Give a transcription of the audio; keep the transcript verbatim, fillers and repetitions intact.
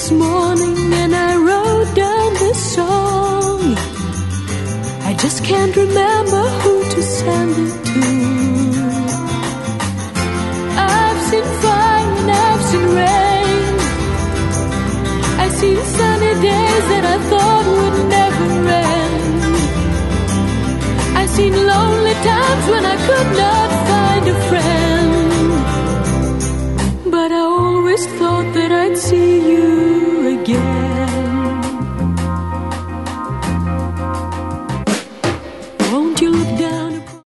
this morning and I wrote down this song. I just can't remember who to send it to. I've seen fire and I've seen rain. I've seen sunny days that I thought would never end. I've seen lonely times when I could not find a friend. But I always thought that I'd see you again. Won't you look down?